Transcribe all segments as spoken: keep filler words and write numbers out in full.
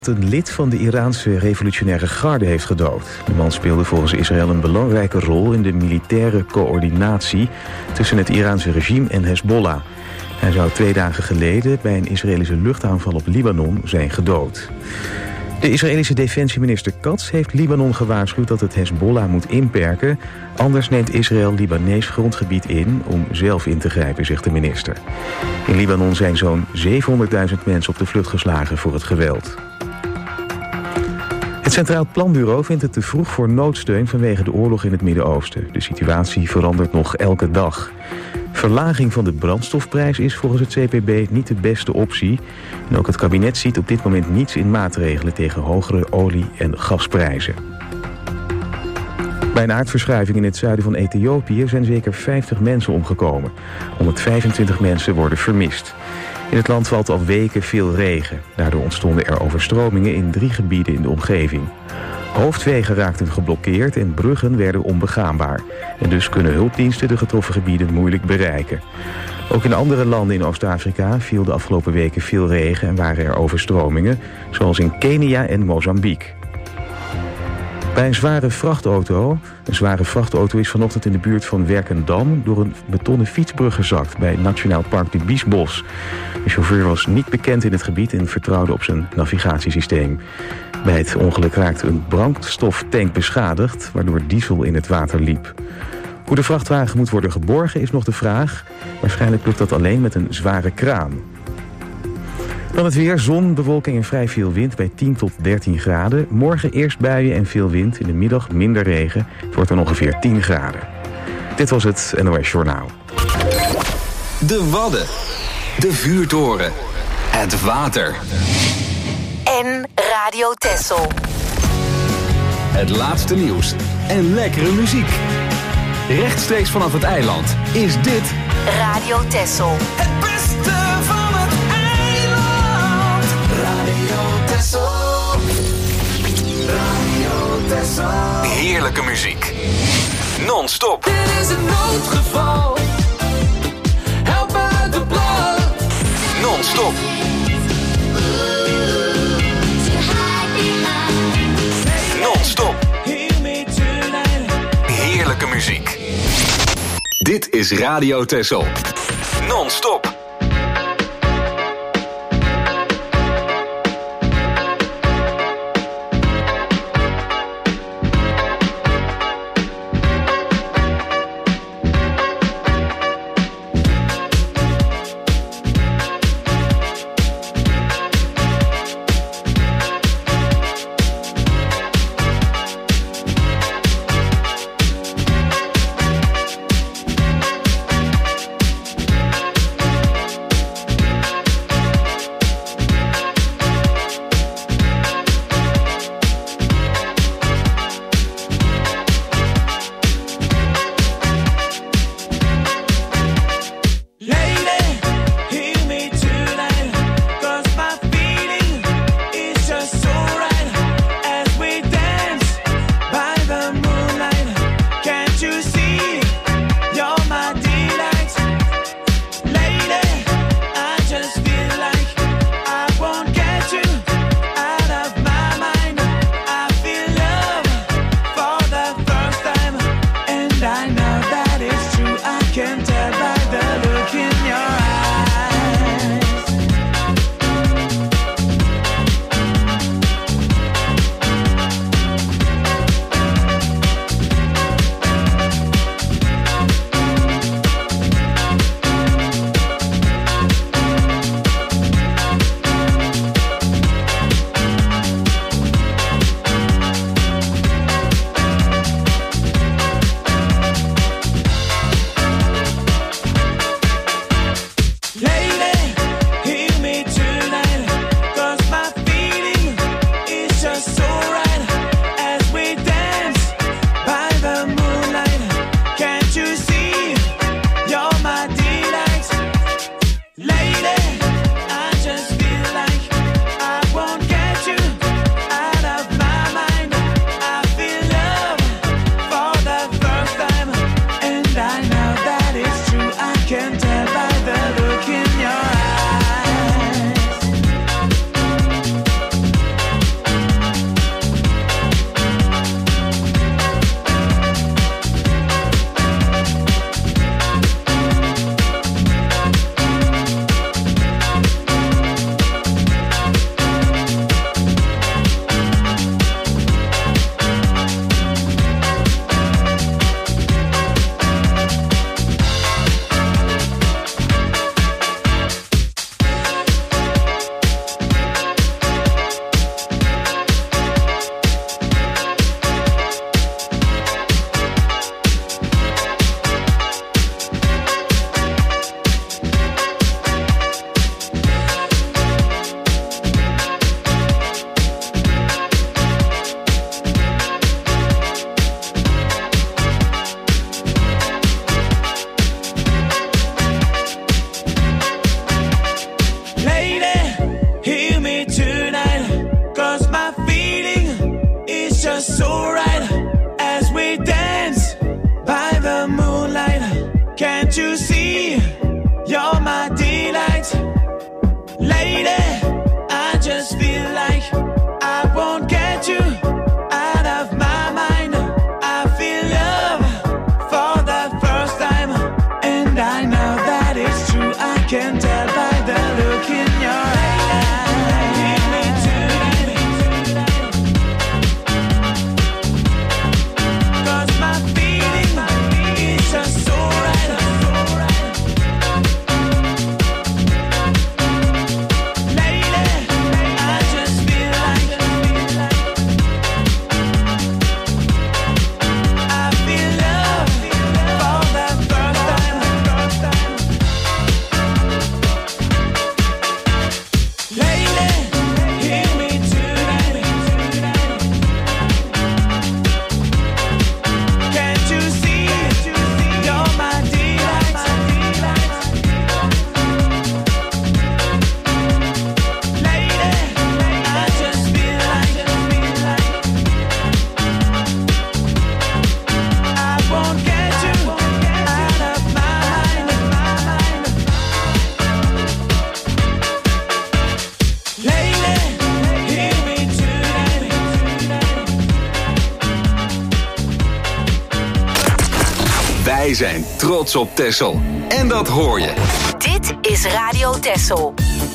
een lid van de Iraanse revolutionaire garde heeft gedood. De man speelde volgens Israël een belangrijke rol in de militaire coördinatie tussen het Iraanse regime en Hezbollah. Hij zou twee dagen geleden bij een Israëlische luchtaanval op Libanon zijn gedood. De Israëlische defensieminister Katz heeft Libanon gewaarschuwd dat het Hezbollah moet inperken. Anders neemt Israël Libanees grondgebied in om zelf in te grijpen, zegt de minister. In Libanon zijn zo'n zevenhonderdduizend mensen op de vlucht geslagen voor het geweld. Het Centraal Planbureau vindt het te vroeg voor noodsteun vanwege de oorlog in het Midden-Oosten. De situatie verandert nog elke dag. Verlaging van de brandstofprijs is volgens het C P B niet de beste optie. En ook het kabinet ziet op dit moment niets in maatregelen tegen hogere olie- en gasprijzen. Bij een aardverschuiving in het zuiden van Ethiopië zijn zeker vijftig mensen omgekomen. honderdvijfentwintig mensen worden vermist. In het land valt al weken veel regen. Daardoor ontstonden er overstromingen in drie gebieden in de omgeving. Hoofdwegen raakten geblokkeerd en bruggen werden onbegaanbaar. En dus kunnen hulpdiensten de getroffen gebieden moeilijk bereiken. Ook in andere landen in Oost-Afrika viel de afgelopen weken veel regen en waren er overstromingen, zoals in Kenia en Mozambique. Bij een zware vrachtauto, een zware vrachtauto is vanochtend in de buurt van Werkendam door een betonnen fietsbrug gezakt bij Nationaal Park de Biesbos. De chauffeur was niet bekend in het gebied en vertrouwde op zijn navigatiesysteem. Bij het ongeluk raakte een brandstoftank beschadigd, waardoor diesel in het water liep. Hoe de vrachtwagen moet worden geborgen is nog de vraag. Waarschijnlijk lukt dat alleen met een zware kraan. Dan het weer, zon, bewolking en vrij veel wind bij tien tot dertien graden. Morgen eerst buien en veel wind, in de middag minder regen. Het wordt dan ongeveer tien graden. Dit was het N O S Journaal. De Wadden, de vuurtoren, het water. En Radio Texel. Het laatste nieuws en lekkere muziek. Rechtstreeks vanaf het eiland is dit Radio Texel. Het beste van het eiland. Radio Texel. Radio Texel. heerlijke muziek. Non-stop. Dit is een noodgeval. Help uit de blad. Non-stop. Non-stop. Heerlijke muziek. Dit is Radio Texel. Non-stop. Wij zijn trots op Texel. En dat hoor je. Dit is Radio Texel.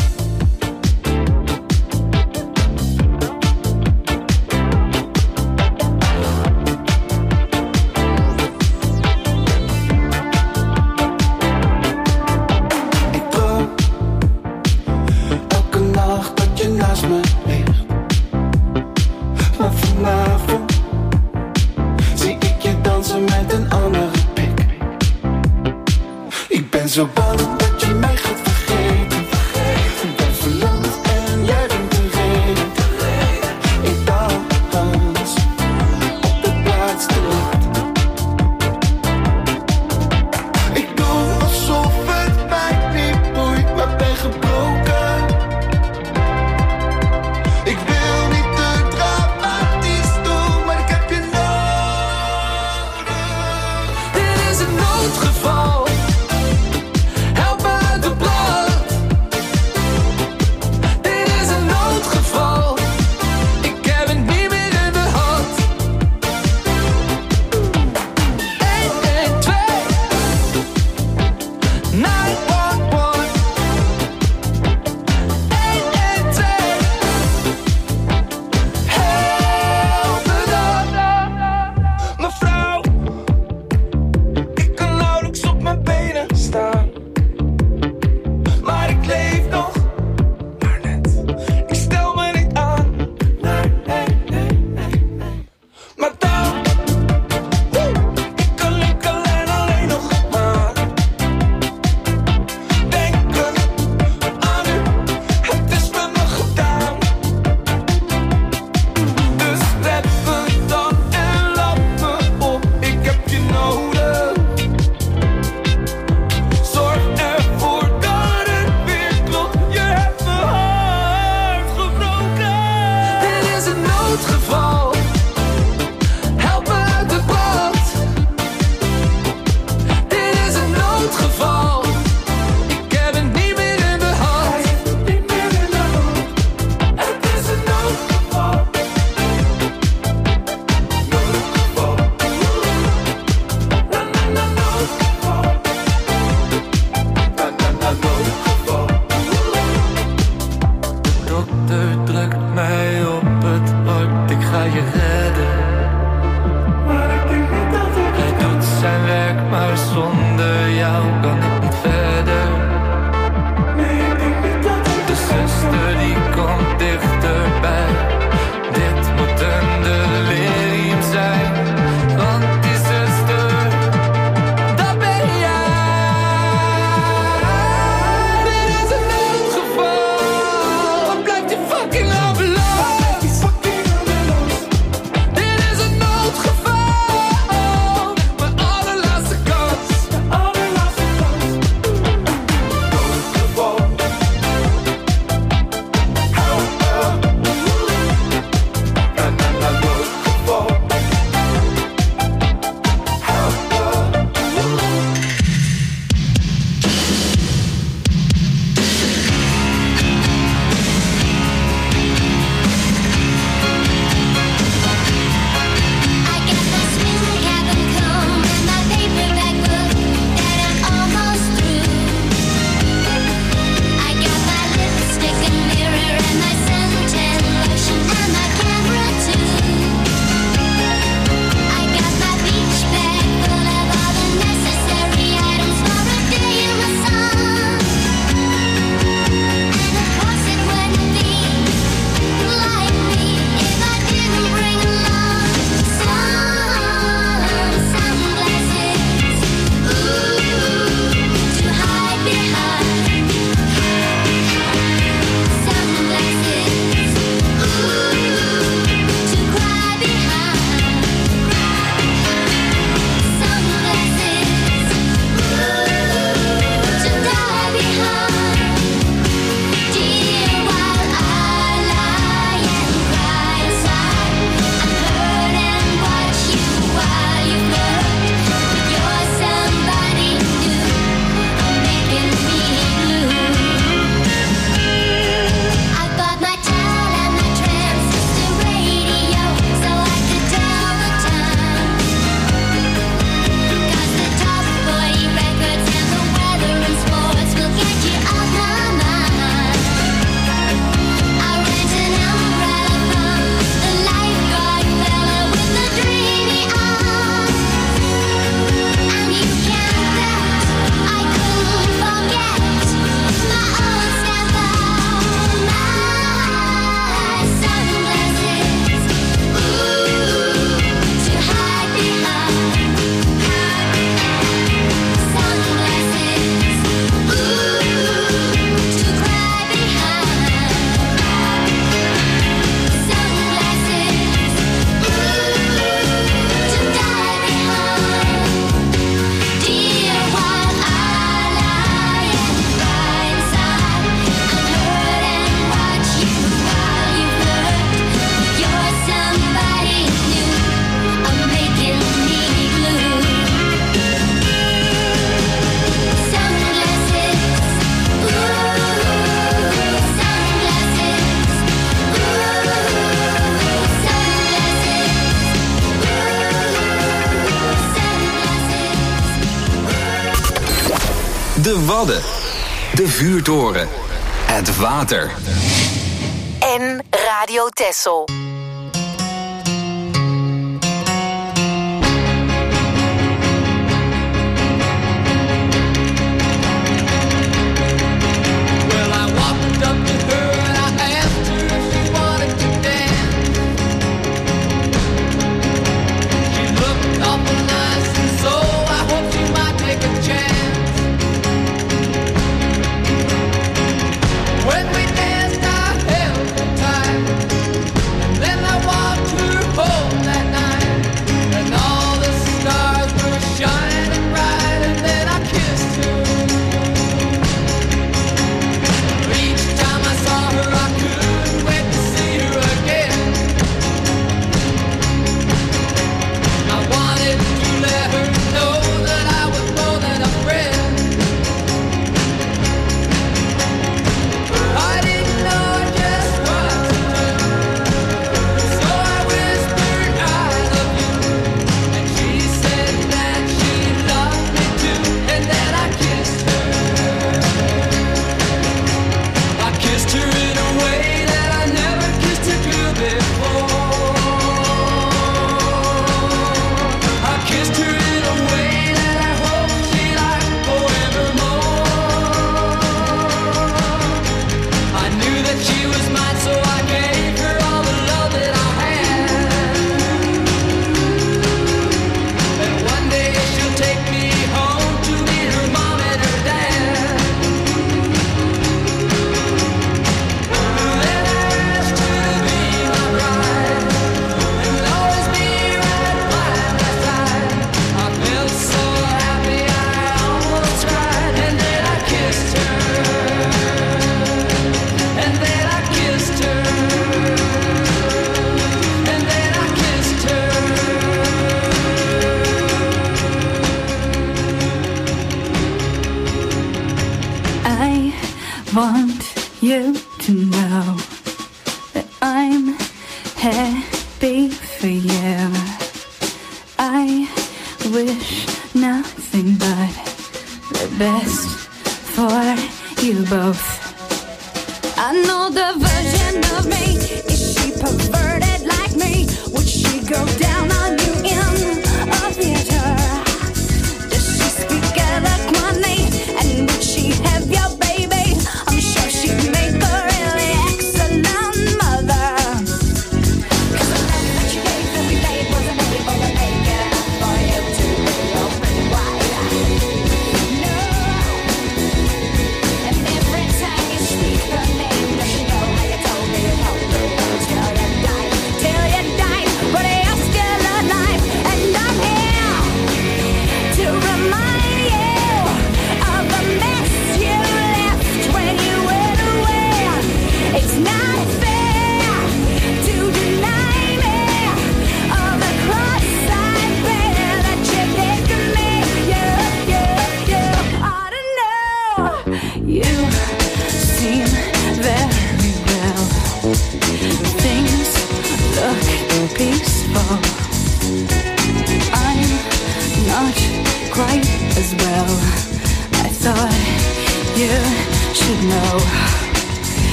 Zo bang dat je mij gaat vergeten. Ik ben verlamd en jij bent de reden. Ik dans op de plaats te laat. Ik doe alsof het mij niet boeit, maar ben gebroken. Ik wil niet te dramatisch doen, maar ik heb je nodig. Dit is een noodgeval. De Wadden. De Vuurtoren. Het water. En Radio Texel.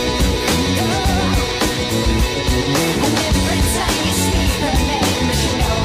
Every time you speak her name, you know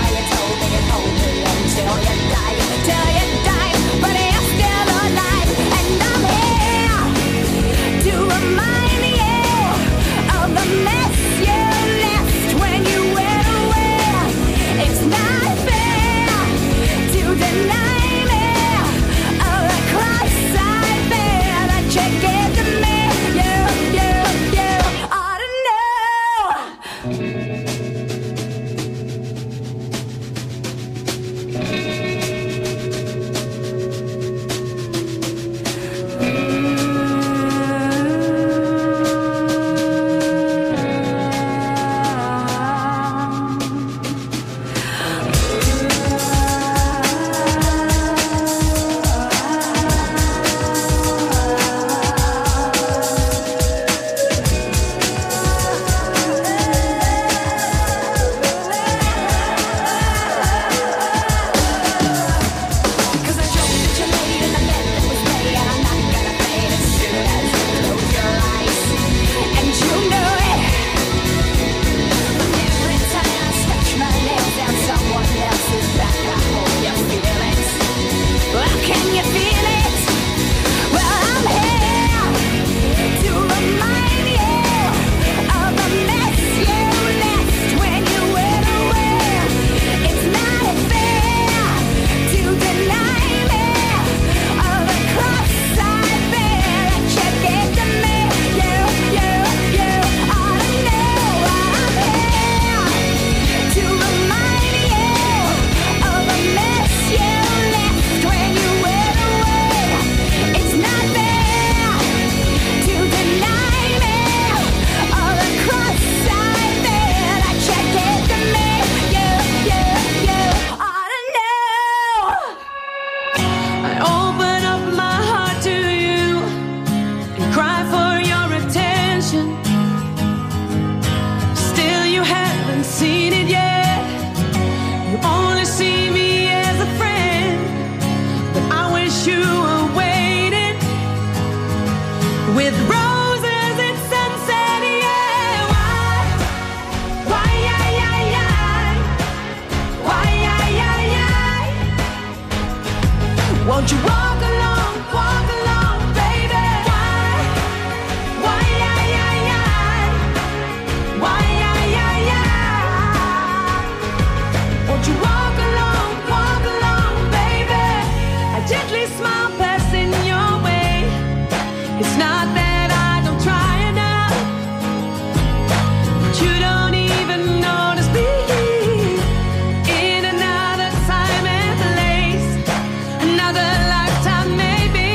Won't you walk along, walk along, baby? Why, why, yeah, yeah, yeah. Why, yeah, yeah, yeah. Won't you walk along, walk along, baby? I gently smile, passing your way. It's not that I don't try enough, but you don't even notice me. In another time and place, another lifetime maybe.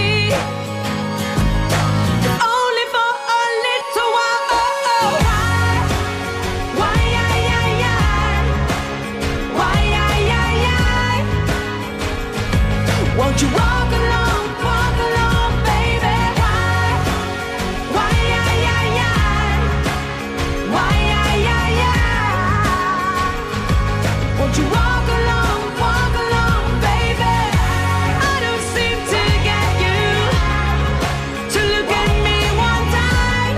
If only for a little while. Oh, oh. Why, why, yeah, yeah, yeah. Why, yeah, yeah, yeah. Won't you walk along, walk along, baby? Why, why, yeah, yeah, yeah. Why, yeah, yeah, yeah. Won't you walk along, walk along, baby? I don't seem to get you to look at me one time.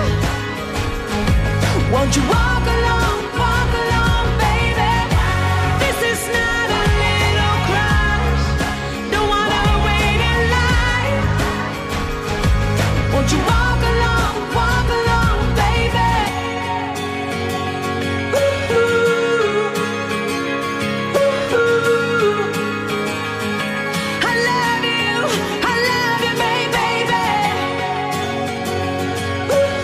Won't you walk along, walk along, baby? This is not a little crush. Don't wanna wait in line. Won't you walk along, walk along, baby? Ooh, ooh, ooh. I love you, I love you, baby, baby. Ooh,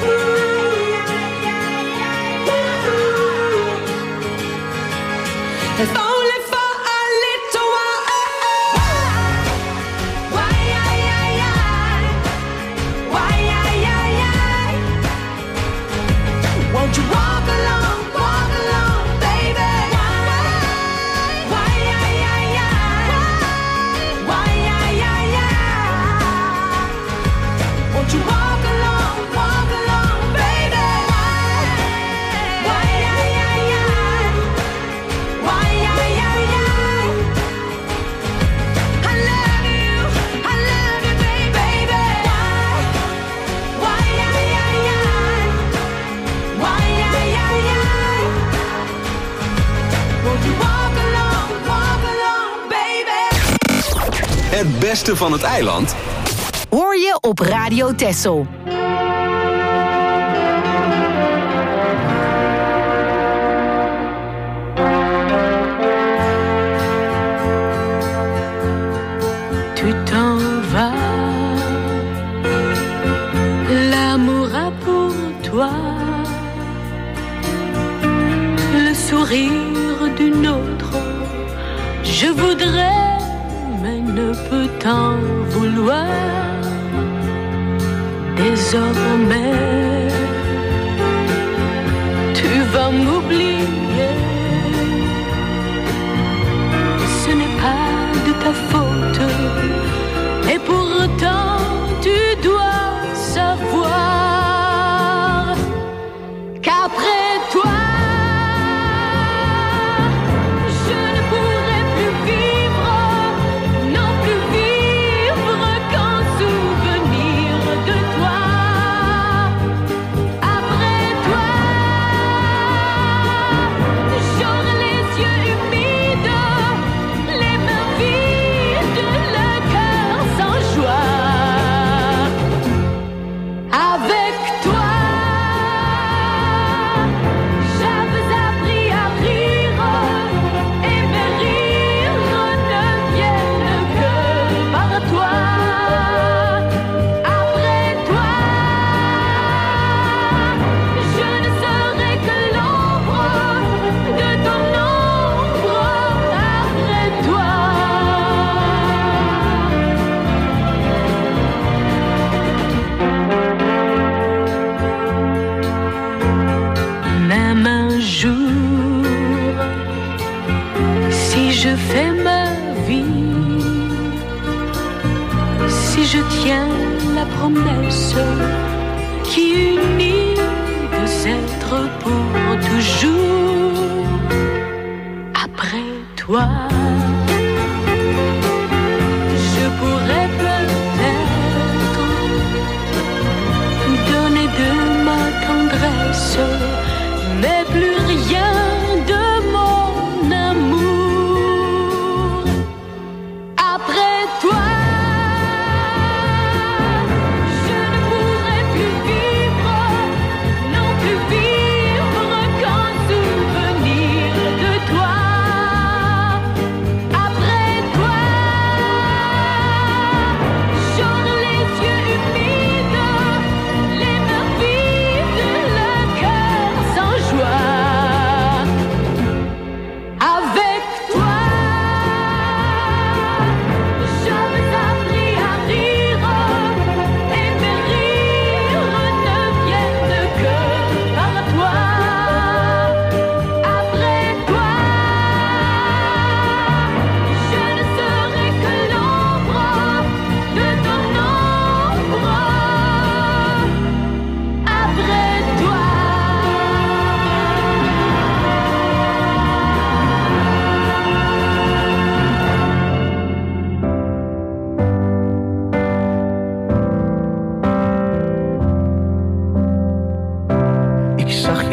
ooh. If only for a little while. Why, yeah, yeah, yeah. Why, yeah, yeah, yeah. Won't you walk along, walk along, baby? Why, yeah, yeah, yeah. Why, yeah, yeah, yeah. Won't you walk along, walk along, baby? Why, yeah, yeah, yeah. Why, yeah, yeah, yeah. I love you, I love you, baby, baby. Why, yeah, yeah, yeah. Why, yeah, yeah, yeah. Won't you walk along, walk along, baby? Het beste van het eiland Hoor je op Radio Texel. Tu t'en vas, l'amour a pour toi le sourire d'une autre. Je voudrais, mais ne peux t'en vouloir. Désormais, tu vas m'oublier. Ce n'est pas de ta faute. Et pourtant tu dois savoir qu'après toi je ne pourrai plus vivre, non plus vivre qu'en souvenir de toi. Après toi j'aurai les yeux humides, les mains vides, le cœur sans joie. Avec toi, j'avais appris à rire, et mes rires ne viennent que par toi. Après toi, je ne serai que l'ombre de ton ombre. Après toi. Même un jour, si je fais ma vie, si je tiens la promesse qui unit deux êtres pour toujours, après toi, je pourrais peut-être donner de ma tendresse, mais plus rien de mon amour. Après toi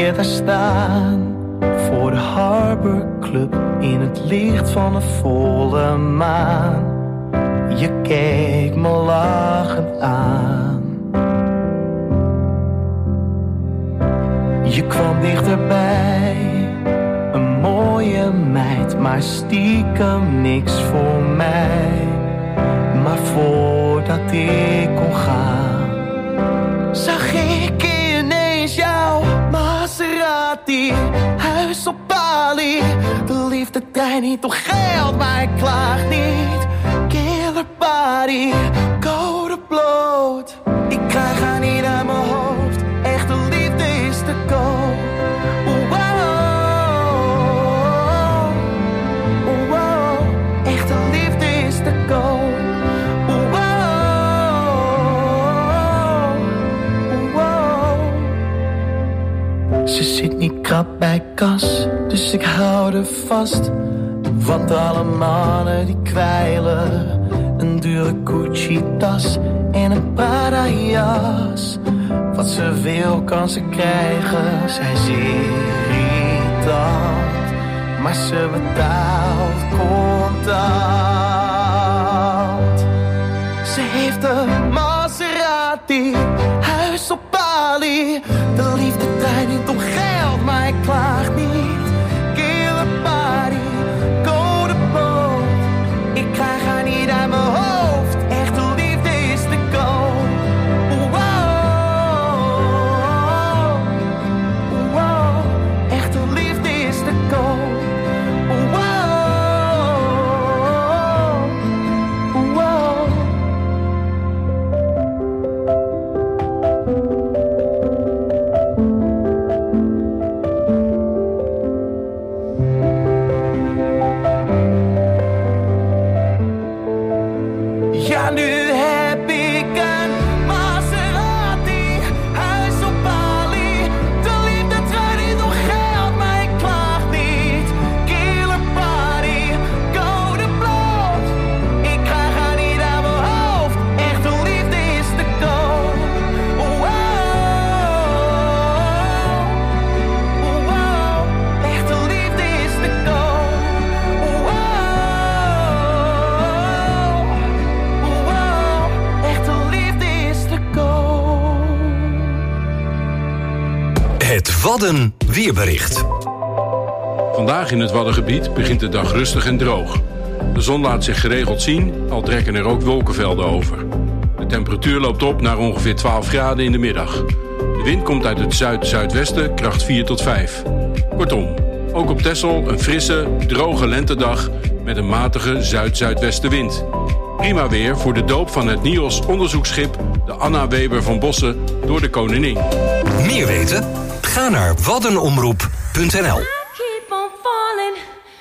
je daar staan voor de Harbor Club in het licht van een volle maan. Je keek me lachend aan. Je kwam dichterbij, een mooie meid, maar stiekem niks voor mij. Maar voordat ik kon gaan, zag ik ineens jouw Maserati, huis op Bali. De liefde draait niet om geld, maar ik klaag niet. Killer body, code bloot. Ik krijg haar niet uit mijn hoofd, echte liefde is te koop. Wow, wow, echte liefde is te koop. Ze zit niet krap bij kas, dus ik hou er vast. Want alle mannen die kwijlen een dure Gucci-tas en een Prada-jas. Wat ze wil kan ze krijgen, zij is irritant. Maar ze betaalt contant. Ze heeft een Maserati, huis op Bali. De liefde draait niet om geld, maar ik klaag niet. Killer body, code bloot. Ik krijg haar niet uit mijn hoofd, echte liefde is te koop. Wow, wow, echte liefde is te koop. Wow, wow. Ja, nu heb ik een Maserati, huis op Bali. De liefde draait niet om geld, maar ik klaag niet. Killer body, code bloot. Ik krijg haar niet uit mijn hoofd, echte liefde is te koop. Wow, wow, echte liefde is te koop. Wow. Het Wadden weerbericht. Vandaag in het Waddengebied begint de dag rustig en droog. De zon laat zich geregeld zien, al trekken er ook wolkenvelden over. De temperatuur loopt op naar ongeveer twaalf graden in de middag. De wind komt uit het zuid-zuidwesten, kracht vier tot vijf. Kortom, ook op Texel een frisse, droge lentedag met een matige zuid-zuidwestenwind. Prima weer voor de doop van het N I O S-onderzoeksschip de Anna Weber van Bossen door de Koningin. Meer weten? Ga naar waddenomroep punt n l. Keep on falling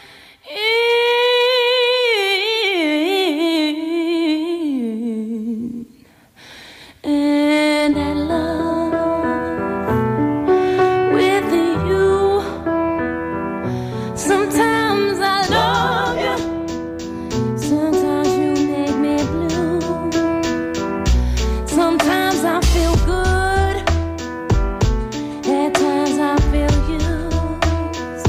in, and I love with you. Sometimes I love you, sometimes you make me blue. Sometimes I feel good, at times I feel used.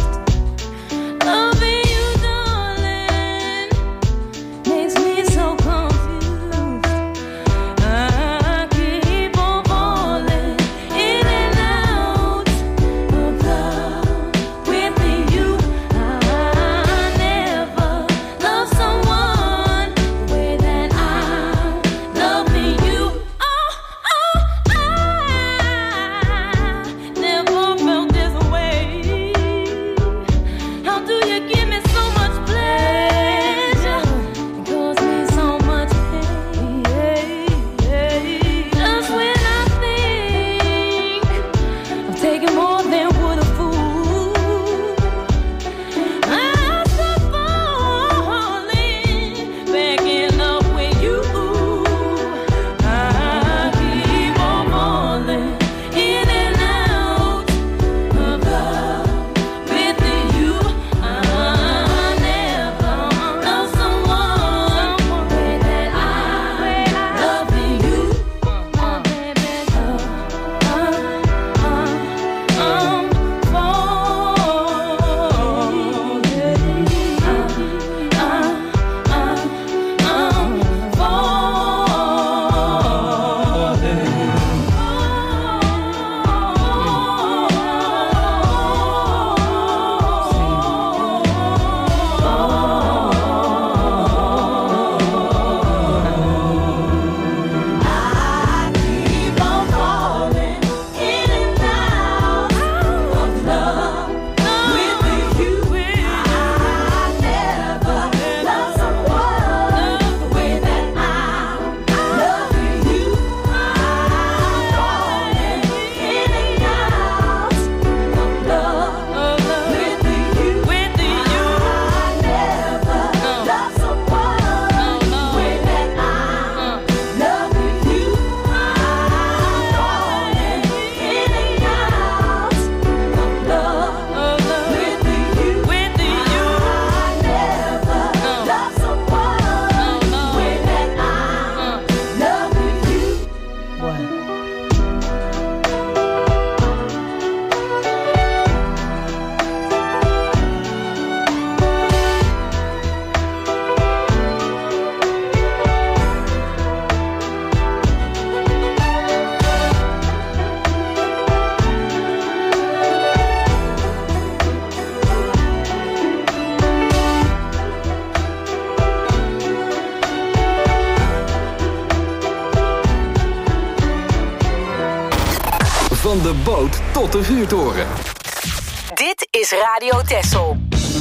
Van de boot tot de vuurtoren. Dit is Radio Texel.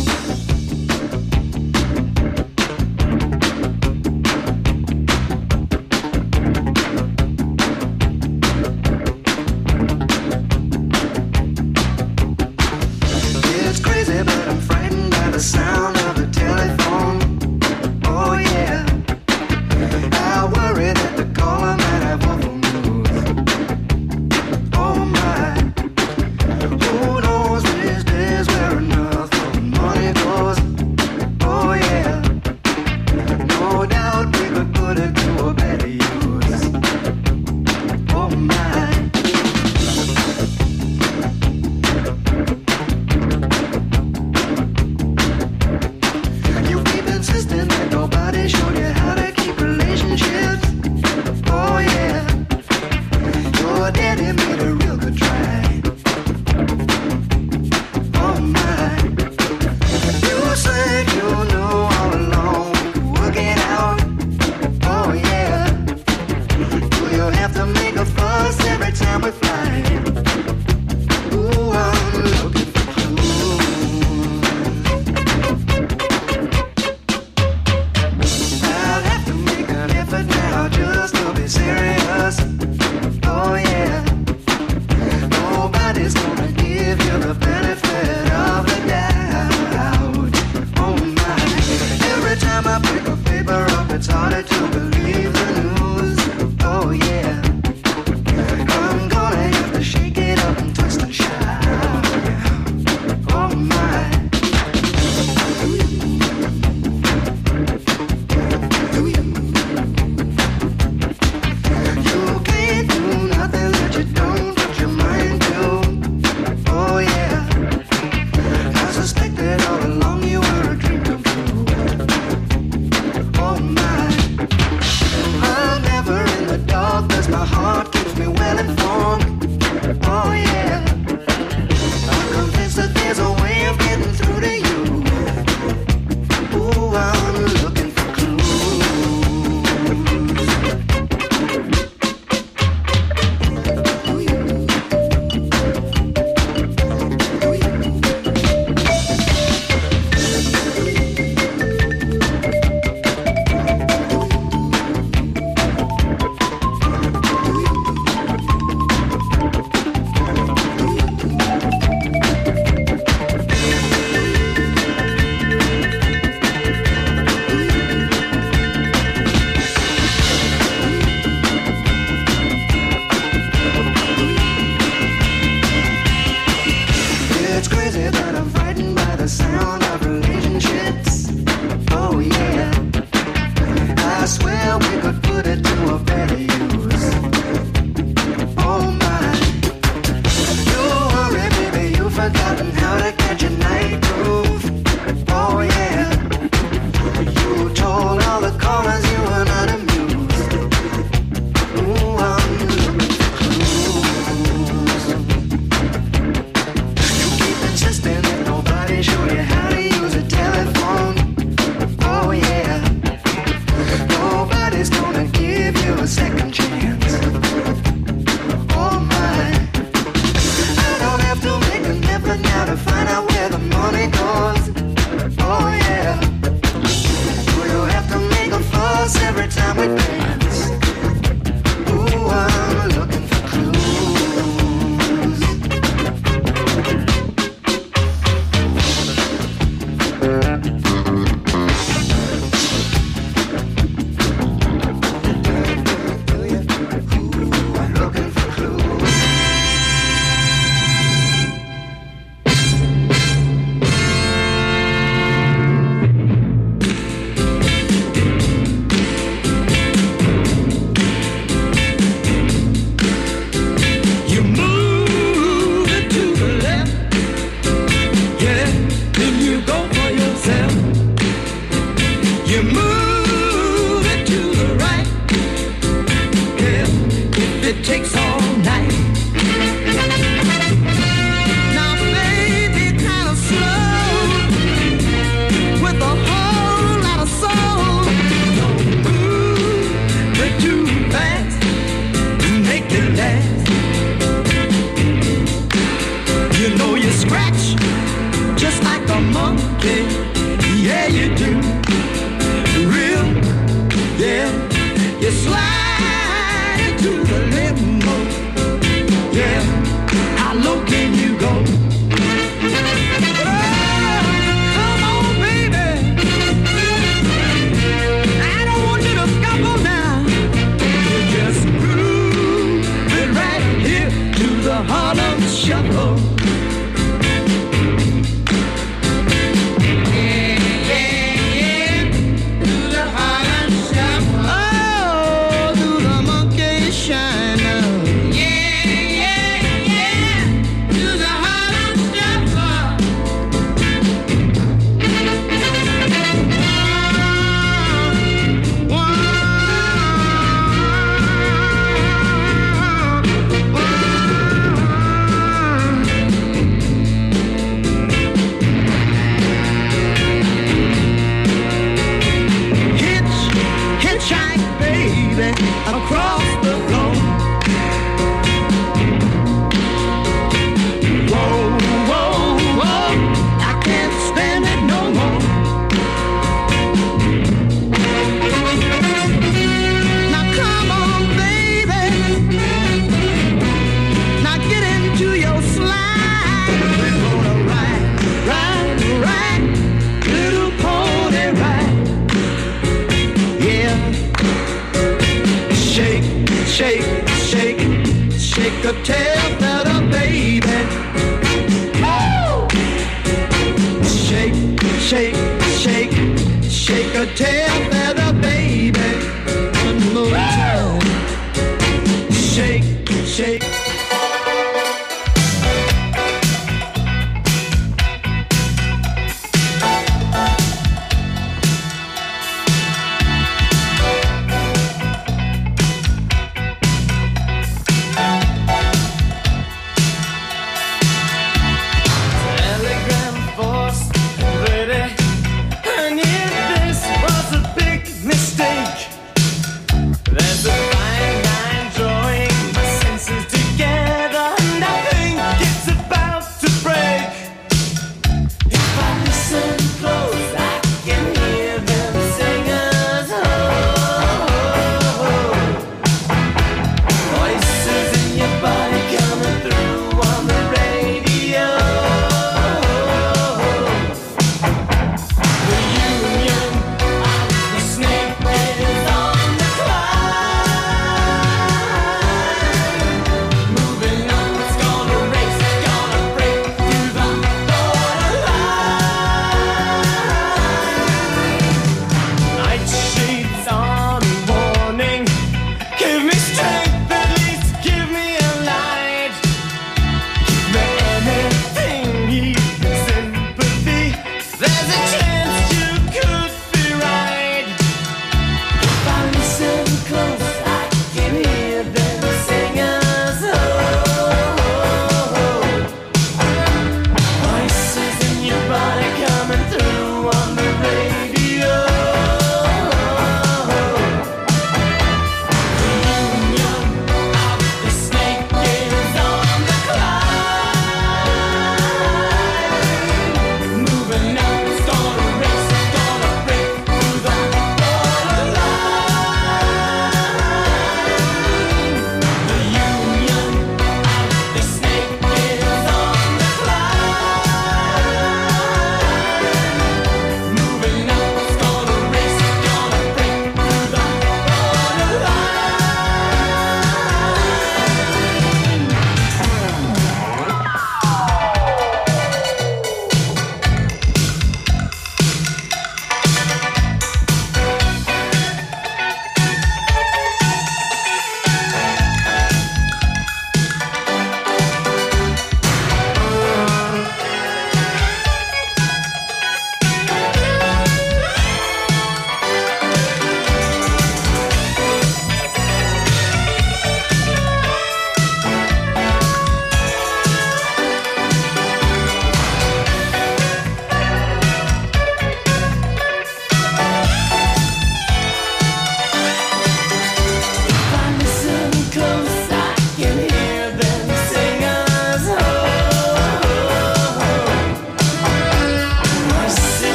It's crazy, but I'm frightened by the sound of the telephone. Oh yeah, I worry that the caller might have awful news. Oh my, who knows these days where enough of money goes. Oh yeah, no doubt we could put it to a better use. Oh my. You keep insisting that nobody showed you how to keep relationships. Oh yeah, your daddy made a real good try. Oh my, you said you knew all along we could work it out. Oh yeah, do you have to make a fuss every time we fly? Ooh, I'm looking for clues. I'll have to make an effort now just to be serious. Oh yeah, nobody's gonna give you the benefit of the doubt. Oh my, every time I pick a paper up, it's harder to believe the news. Oh yeah, I'm gonna have to shake it up and twist and shout. Oh my. You can't do nothing that you don't put your mind to. Oh yeah, I suspected all along you were a dream come true. Oh my, I'm never in the dark 'cause my heart keeps me well informed. Oh yeah, I'm convinced that there's a way of getting through to you. Ooh, I'm looking for clues. It's crazy, but I'm frightened by the sound of relationships. Oh yeah, I swear we could put it to a better use. Oh my, don't worry baby, you've forgotten how to catch a night groove. Oh yeah, you told all the callers you were not amused. Ooh, I'm looking for clues. You keep insisting that nobody show you how to use a telephone. Oh yeah, nobody's gonna give you a second chance. Oh my, I don't have to make an effort now to find out where the money goes. Oh yeah, do you have to make a fuss every time we dance? Ooh, I'm looking for clues. I'm looking for clues. You move it to the left, yeah, then you go for yourself. You move it to the right, yeah, if it takes all night. Now baby, kind of slow, with a whole lot of soul. Don't move it too fast, make it last. Yeah, you slide into the limo. Yeah, how low can you go? Harlem Shuffle. Yeah, yeah, yeah. Do the Harlem Shuffle. Oh, do the monkey shine. Yeah, yeah, yeah. Do the Harlem Shuffle. One, one. Across the floor. Whoa, whoa, whoa, I can't stand it no more. Now come on, baby. Now get into your slide. We're gonna ride, ride, ride, little pony ride. Yeah. Shake, shake, shake, shake a tail feather, baby. Woo! Shake, shake, shake, shake a tail feather, baby. One more time. Shake, shake.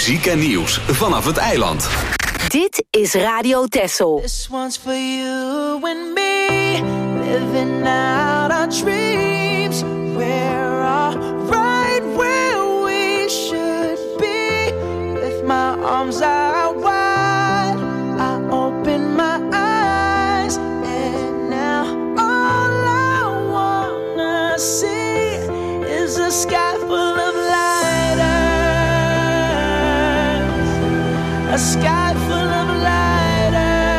Muziek en nieuws vanaf het eiland. Dit is Radio Texel. This one's for you and me, living out our dreams. We're all right where we should be. With my arms out wide, I open my eyes, and now all I wanna see is a sky full of lighters, a sky full of lighters.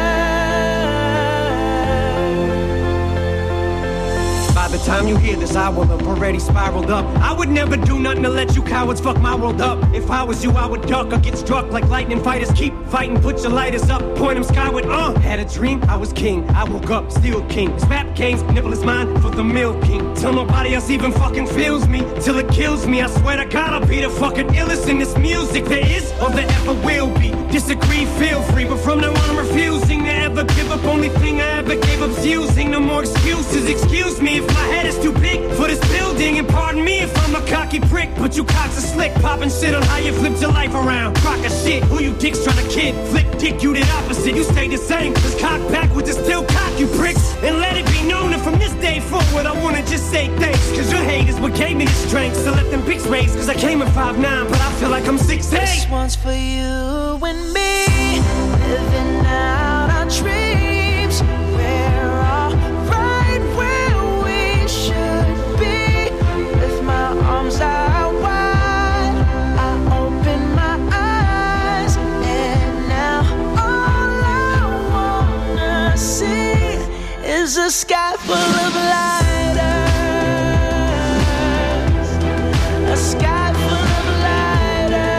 By the time you hear this, I will have already spiraled up. I would never do nothing to let you cowards fuck my world up. If I was you, I would duck or get struck like lightning fighters. Keep fighting, put your lighters up, point them skyward. Uh, had a dream, I was king. I woke up, still king. Rap games, nibble is mine for the milking. Till nobody else even fucking feels me, till it kills me. I swear to God, I'll be the fucking illest in this music there is or there ever will be. Disagree, feel free, but from now on I'm refusing to ever give up. Only thing I ever gave up's using. No more excuses. Excuse me if my head is too big for this building, and pardon me if I'm a cocky prick, but you cocks are slick, popping shit on how you flipped your life around. Crock of shit, who you dicks trying to kid? Flip dick, you did opposite. You stay the same. Just cock backwards and still cock, you pricks. And let it be known that from this day forward, I wanna just say thanks, cause your hate is what gave me the strength. So let them pics raise, cause I came at five nine, but I feel like I'm six eight. This one's for you and me, living out our dreams. We're all right where we should be. With my arms out wide, I open my eyes, and now all I wanna see is a sky full of lighters, a sky full of lighters.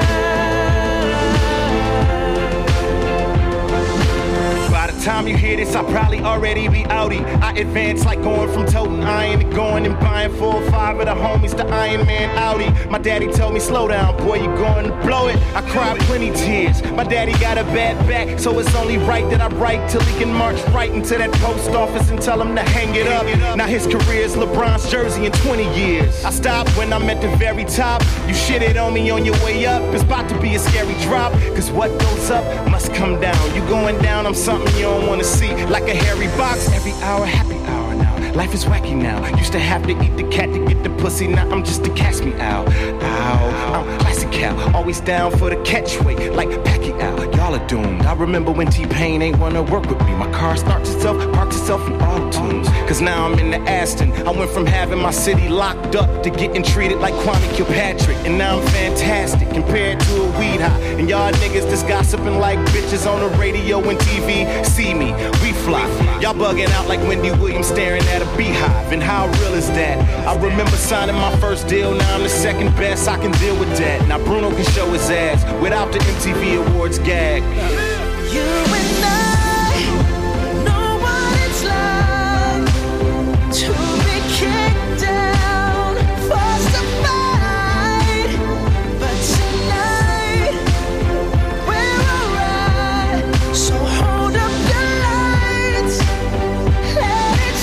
By the time you hear this, I'll probably already be outie. I advance like going from toting iron to going and buying four or five of the homies to Iron Man Audi. My daddy told me, slow down, boy, you going to blow it. I cried plenty tears. My daddy got a bad back, so it's only right that I write till he can march right into that post office and tell him to hang it up. Now his career's LeBron's jersey in twenty years. I stopped when I'm at the very top. You shitted on me on your way up. It's about to be a scary drop, cause what goes up must come down. You going down, I'm something you don't wanna see. Like a hairy box, every hour, happy hour now. Life is wacky now. Used to have to eat the cat to get the pussy. Now I'm just a cast me out. Ow, I'm classic Cal. Always down for the catchweight, like Pacquiao. Y'all are doomed. I remember when T-Pain ain't wanna work with me. My car starts itself, parks itself in auto tunes. Cause now I'm in the Aston. I went from having my city locked up to getting treated like Kwame Kilpatrick. And now I'm fantastic compared to a weed high. And y'all niggas just gossiping like bitches on the radio and T V. See me, we fly. Y'all bugging out like Wendy Williams staring at a beehive. And how real is that? I remember signing my first deal. Now I'm the second best, I can deal with that. Now Bruno can show his ass without the M T V Awards gag. You and I know what it's like to be kicked down, forced to fight. But tonight we're alright. So hold up your lights, let it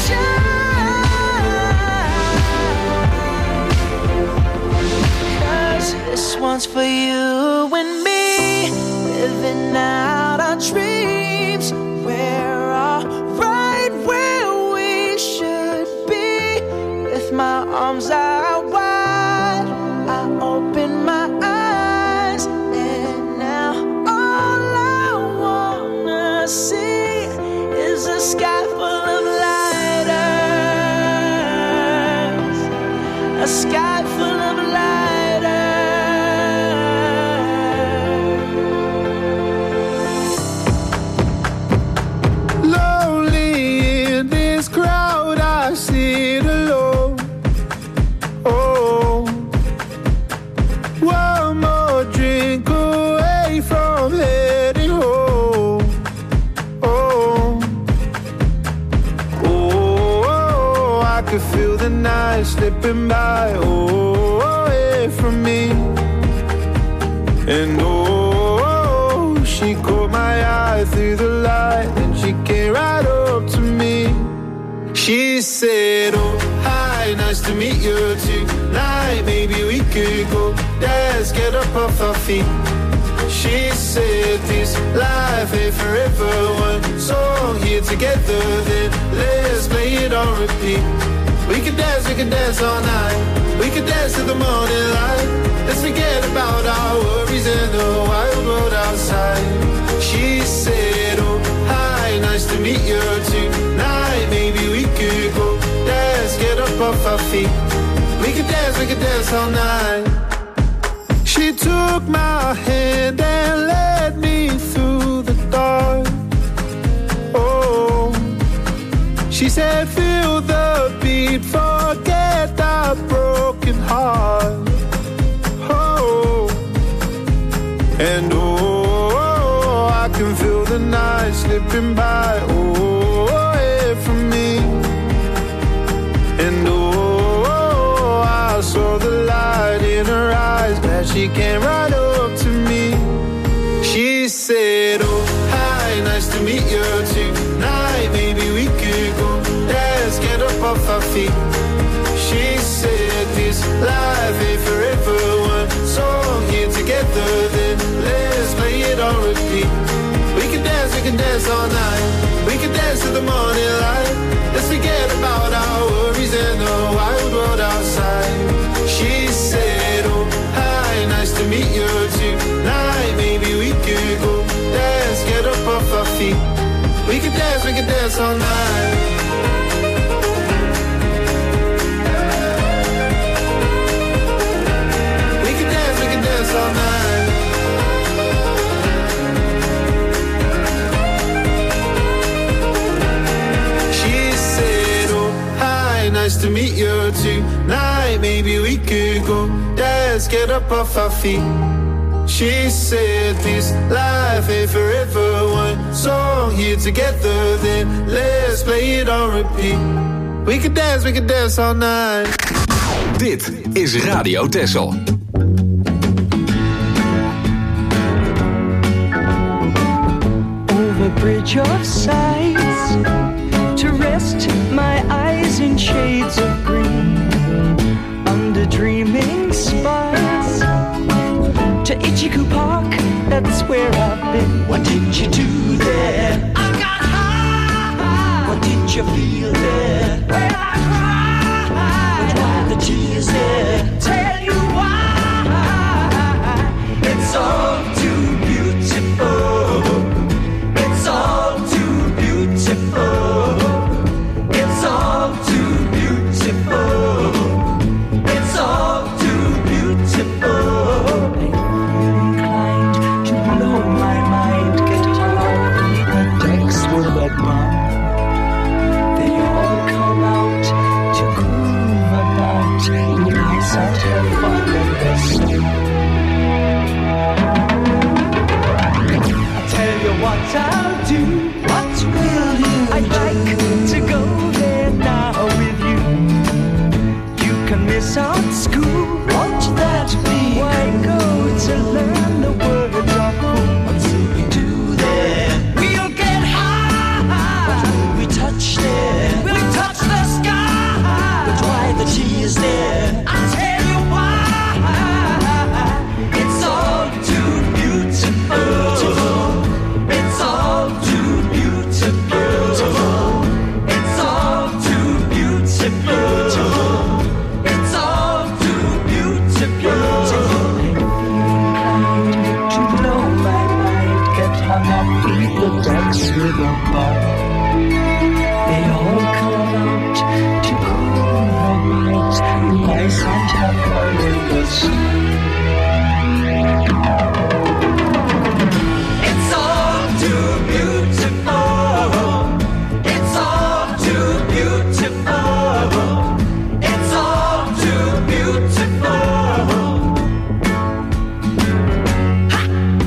shine. Cause this one's for you and me, living out our dreams. We're all right where we should be. With my arms out wide, I open my eyes, and now all I wanna see is a sky full of lighters, a sky full of lighters. Slipping by, oh, away from me. And oh, she caught my eye through the light, and she came right up to me. She said, oh, hi, nice to meet you tonight. Maybe we could go dance, get up off our feet. She said this life ain't forever. One song here together, then let's play it on repeat. We could dance, we could dance all night. We could dance to the morning light. Let's forget about our worries and the wild world outside. She said, oh, hi, nice to meet you tonight. Maybe we could go dance, get up off our feet. We could dance, we could dance all night. She took my hand and led me through the dark. Oh, she said, feel the beat, forget our broken heart. Oh, and oh, I can feel the night slipping by. Oh, away from me. And oh, I saw the light in her eyes, glad she came right up to me. She said, oh, hi, nice to meet you tonight. Maybe we could go dance, get up off our feet. She said this life ain't forever. One song here together, then let's play it on repeat. We can dance, we can dance all night. We can dance to the morning light. Let's forget about our worries and the wild world outside. She said, oh, hi, nice to meet you tonight. Maybe we could go dance, get up off our feet. We can dance, we can dance all night. All night. She said, oh, hi, nice to meet you tonight. Maybe we could go dance, get up off our feet. She said this life ain't forever. One song here together, then let's play it on repeat. We could dance, we could dance all night. Dit is Radio Texel. A bridge of sights to rest my eyes in shades of green, under dreaming spires to Ichiku Park, that's where I've been. What did you do there? I got high. What did you feel there? Well, I cried. But why the tears there? Tell you why. It's all too beautiful. It's all too beautiful. It's all too beautiful. It's all too beautiful. I'm inclined to blow my mind, get hard. The decks were but one. They all come out to groove about. Nice and have fun in the sun. Tell you what I'll do. What will you I'd do? Like to go there now with you. You can miss out school. Won't that be? Why go to learn the words of cool? What will we do there? We'll get high. What will we touch there? We'll touch the sky. But why the tears there? I'll tell you why. It's all too beautiful. It's all too beautiful. It's all too beautiful. It's all too beautiful. Inclined to blow my mind, get hung up in the decks with a bar. They all come out to cool the night, nice and have fun in the sun. It's all too beautiful. It's all too beautiful. It's all too beautiful. Ha!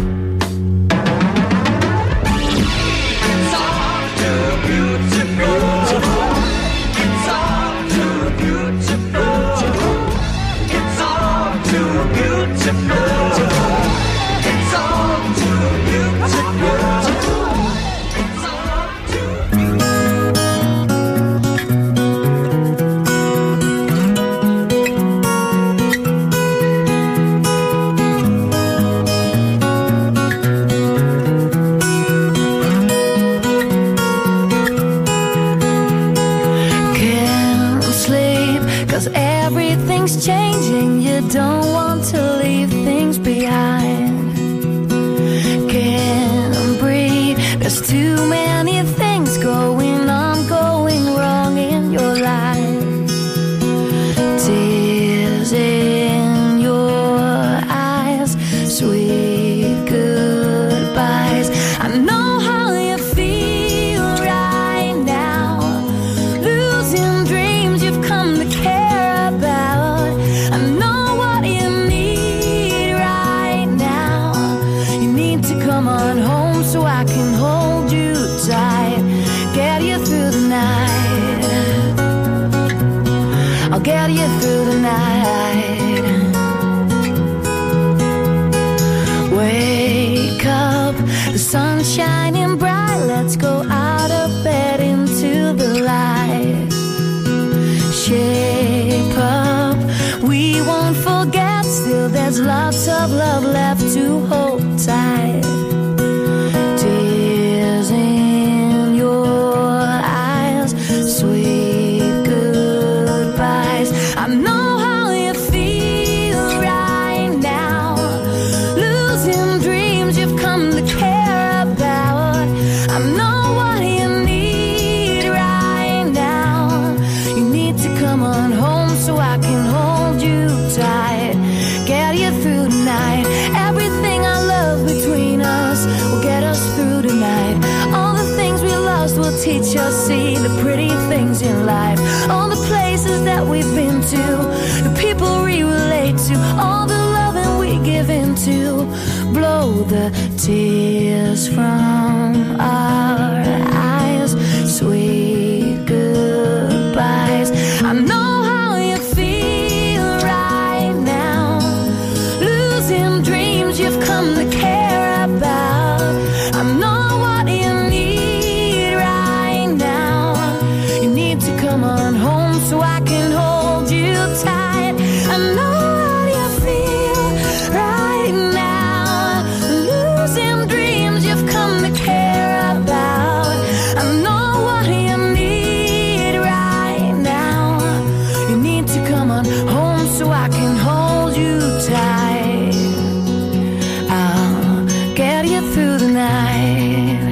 It's all too beautiful. It's all too beautiful. It's all too beautiful. It's all too beautiful. It's all too you don't want to leave things behind. Can't breathe, there's too many things going on, going wrong in your life. Tears in your eyes, sweet goodbyes. I know how you feel right now, losing dreams you've come to care about. I know what you need right now. You need to come on home so I can hold you tight, get you through the night. I'll get you through the night. Wake up, the sun's shining bright. Let's go out of bed into the light. Shape up, we won't forget. Still there's lots of love left to hold tight. Tears in your eyes, sweet goodbyes. I know how you feel right now, losing dreams you've come to care about. I know what you need right now. You need to come on home so I can hold you tight, get you through the night. Everything I love between us will get us through tonight. All the things we lost will teach us, see the pretty things in life. All the places that we've been to, the people we relate to, all the loving we give into. Blow the tears from our eyes, sweet goodbyes. I know how you feel right now, losing dreams you've come to care about. I know what you need right now. You need to come on home so I can hold you tight. I know what you feel right now, losing dreams you've come to care about. I know what you need right now. You need to come on home so I can hold you tight. I'll get you through the night.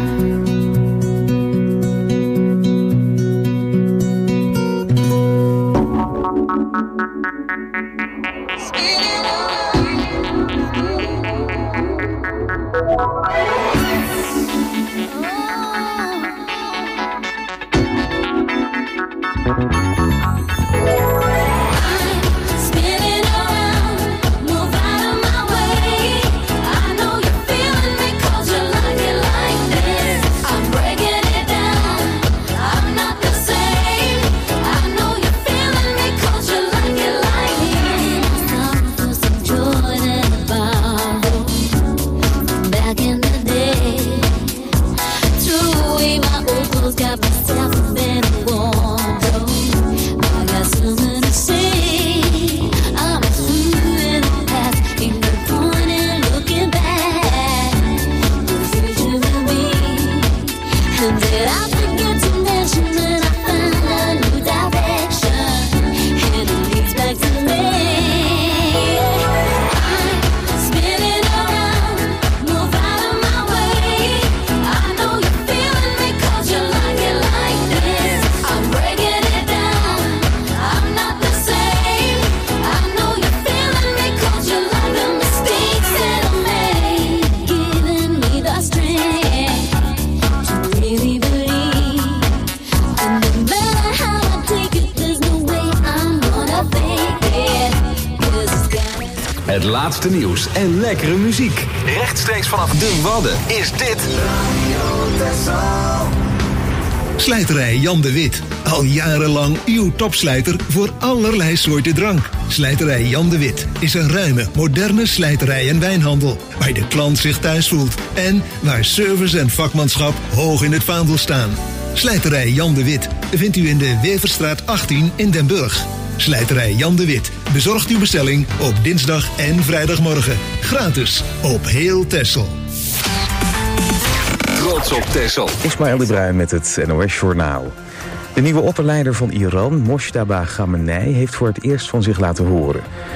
Spinning around, move out of my way. I know you're feeling me 'cause you like it like this. I'm breaking it down, I'm not the same. I know you're feeling me 'cause you like it like this. Time for some Jordan and borrow back in the day. Threw away my old clothes, got myself a better wardrobe. I got something to say. I'm through in the past, ain't no point in looking back. The future will be. And did I forget to mention that I found a new direction, and it leads back to me. I'm spinning around, move out of my way. I know you're feeling me 'cause you like it like this. I'm breaking it down, I'm not the same. I know you're feeling me 'cause you like the mistakes that I made, giving me the strength to really believe. And no matter how I take it, there's no way I'm gonna fake it. 'Cause it's got Het laatste nieuws en lekkere muziek. Rechtstreeks vanaf de Wadden is dit Slijterij Jan de Wit. Al jarenlang uw topslijter voor allerlei soorten drank. Slijterij Jan de Wit is een ruime, moderne slijterij en wijnhandel, waar de klant zich thuis voelt en waar service en vakmanschap hoog in het vaandel staan. Slijterij Jan de Wit vindt u in de Weverstraat achttien in Den Burg. Slijterij Jan de Wit bezorgt uw bestelling op dinsdag en vrijdagmorgen. Gratis op heel Texel. Trots op Texel. Ismaël de Bruin met het N O S-journaal. De nieuwe opperleider van Iran, Mojtaba Khamenei, heeft voor het eerst van zich laten horen.